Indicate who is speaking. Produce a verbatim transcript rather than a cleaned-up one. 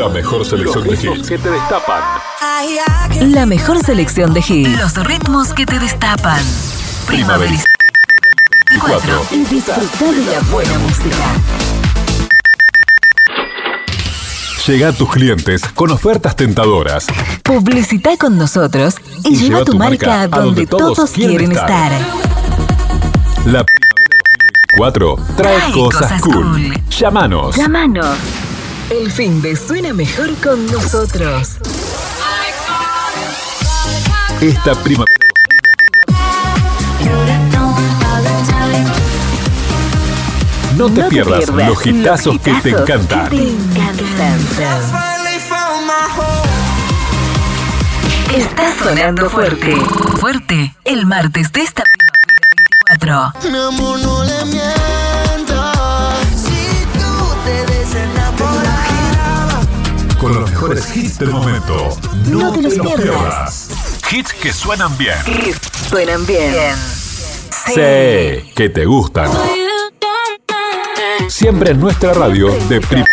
Speaker 1: La mejor selección de hits que te destapan.
Speaker 2: La mejor selección de hits. Los ritmos que te destapan. Primavera veinticuatro. Y disfrutar de la buena música.
Speaker 1: Llega a tus clientes con ofertas tentadoras.
Speaker 2: Publicita con nosotros y, y lleva, lleva tu marca a donde, donde todos, todos quieren estar. estar.
Speaker 1: La Primavera dos mil veinticuatro trae, trae cosas, cosas cool. cool. Llámanos.
Speaker 2: Llámanos. El fin de suena mejor con nosotros.
Speaker 1: Esta primavera No te, no pierdas, te pierdas los hitazos, los hitazos que te encantan.
Speaker 2: Que te encantan. Está sonando fuerte. Fuerte. El martes de esta primavera veinticuatro.
Speaker 3: Mi amor, no le mientas. Si tú te desenamoras.
Speaker 1: Con los mejores hits del momento. No, no te, te los pierdas. pierdas. Hits que suenan bien.
Speaker 2: Hits suenan bien. bien.
Speaker 1: Sí. Sé que te gustan. Siempre en nuestra radio de Primavera